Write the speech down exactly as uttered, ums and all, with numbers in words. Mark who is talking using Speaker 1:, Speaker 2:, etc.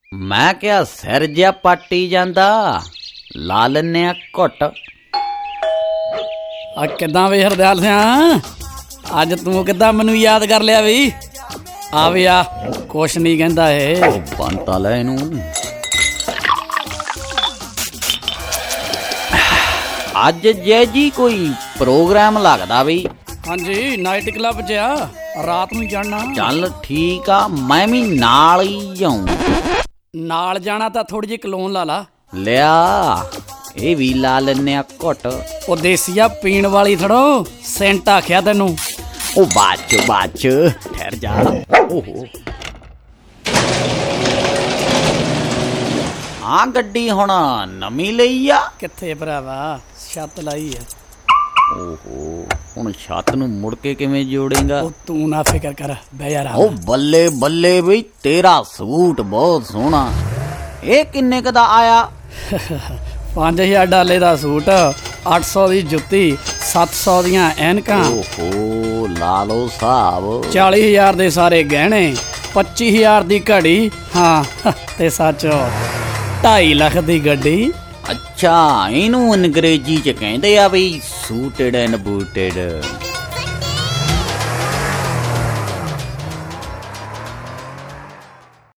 Speaker 1: ਮੈਂ ਕਿਹਾ ਸਿਰ ਜਿਹਾ ਪਾਟੀ ਜਾਂਦਾ, ਲਾ ਲੈਨੇ ਆ ਘੁੱਟ।
Speaker 2: ਆ ਕਿੱਦਾਂ ਵੇ ਹਰਦਿਆਲ ਸਿਆ, ਅੱਜ ਤੂੰ ਕਿੱਦਾਂ ਮੈਨੂੰ ਯਾਦ ਕਰ ਲਿਆ ਵੀ? ਆ ਵੀ ਆ, ਕੁਛ ਨਹੀਂ ਕਹਿੰਦਾ ਇਹ।
Speaker 1: ਉਹ ਬੰਤਾ ਲੈ ਇਹਨੂੰ। ਅੱਜ ਜੈ ਜੀ ਕੋਈ ਪ੍ਰੋਗਰਾਮ ਲੱਗਦਾ ਬਈ?
Speaker 2: ਹਾਂਜੀ, ਨਾਈਟ ਕਲੱਬ 'ਚ ਆ, ਰਾਤ ਨੂੰ ਜਾਣਾ।
Speaker 1: ਚੱਲ ਠੀਕ ਆ, ਮੈਂ ਵੀ ਨਾਲ ਹੀ ਜਾਊਂ।
Speaker 2: ਨਾਲ ਜਾਣਾ ਤਾਂ ਥੋੜੀ ਜਿਹੀ ਕਲੋਨ ਲਾ ਲਾ।
Speaker 1: ਲਿਆ ਇਹ ਵੀ ਲਾ ਲੈਨੇ ਆ ਘੁੱਟ।
Speaker 2: ਉਹ ਦੇਸੀਆ ਪੀਣ ਵਾਲੀ ਥੜੋ, ਸੈਂਟ ਆਖਿਆ ਤੈਨੂੰ।
Speaker 1: ਉਹ ਬਾਅਦ ਚ ਬਾਅਦ ਚ ਠਹਿਰ ਜਾ। ਓਹੋ ਆ ਗੱਡੀ ਹੁਣ ਨਵੀਂ ਲਈ ਆ?
Speaker 2: ਕਿੱਥੇ ਭਰਾਵਾ, ਛੱਤ ਲਾਈ ਆ।
Speaker 1: ਓਹੋ ਹੁਣ ਛੱਤ ਨੂੰ ਮੁੜ ਕੇ ਕਿਵੇਂ ਜੋੜੇਗਾ?
Speaker 2: ਉਹ ਤੂੰ ਨਾ ਫਿਕਰ ਕਰ, ਬਹਿ ਯਾਰ।
Speaker 1: ਉਹ ਬੱਲੇ ਬੱਲੇ ਬਈ, ਤੇਰਾ ਸੂਟ ਬਹੁਤ ਸੋਹਣਾ। ਇਹ ਕਿੰਨੇ ਕ ਦਾ ਆਇਆ?
Speaker 2: ਪੰਜ ਹਜ਼ਾਰ ਡਾਲੇ ਦਾ ਸੂਟ, ਅੱਠ ਸੌ ਦੀ ਜੁੱਤੀ, ਸੱਤ ਸੌ ਦੀਆਂ ਐਨਕਾਂ।
Speaker 1: ਓਹੋ ਲਾ ਲਓ ਹਿਸਾਬ।
Speaker 2: ਚਾਲੀ ਹਜ਼ਾਰ ਦੇ ਸਾਰੇ ਗਹਿਣੇ, ਪੱਚੀ ਹਜ਼ਾਰ ਦੀ ਘੜੀ, ਹਾਂ ਤੇ ਸੱਚ ਢਾਈ ਲੱਖ ਦੀ ਗੱਡੀ।
Speaker 1: ਅੱਛਾ, ਇਹਨੂੰ ਅੰਗਰੇਜ਼ੀ ਚ ਕਹਿੰਦੇ ਆ ਬਈ ਸੂਟਡ ਐਂਡ ਬੂਟਡ।